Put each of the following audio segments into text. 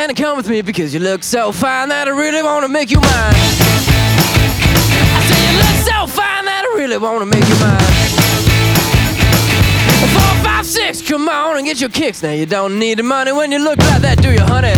hand and come with me, because you look so fine that I really wanna make you mine. I say you look so fine that I really wanna make you mine. 4, 5, 6, come on and get your kicks. Now you don't need the money when you look like that, do you, honey?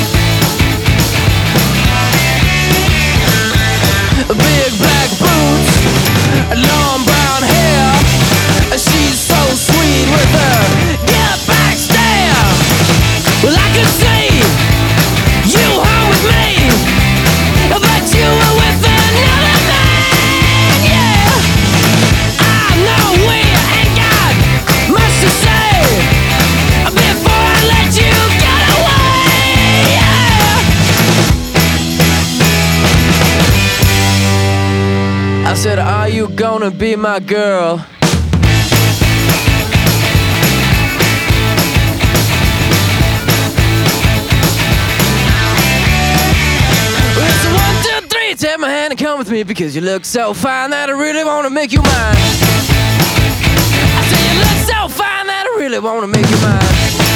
Big black boots, long brown hair. She's so sweet with her get back stare. Well, I could see you home with me, but you were with another man, yeah. I know we ain't got much to say before I let you get away, yeah. I said, are you gonna be my girl? Take my hand and come with me, because you look so fine that I really wanna make you mine. I say you look so fine that I really wanna make you mine.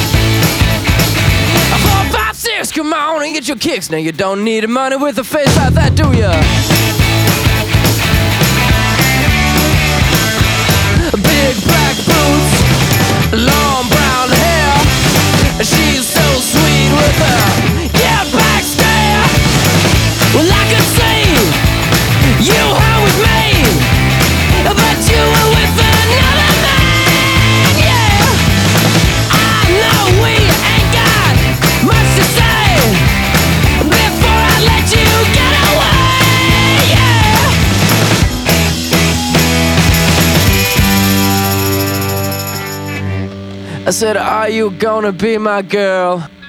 4, 5, 6, come on and get your kicks. Now you don't need the money with a face like that, do ya? Big black boots, long brown hair. She's so sweet with her get back stare. Well, I could see you home with me, but you were with another man, yeah. I know we ain't got much to say before I let you get away, yeah. I said, are you gonna be my girl?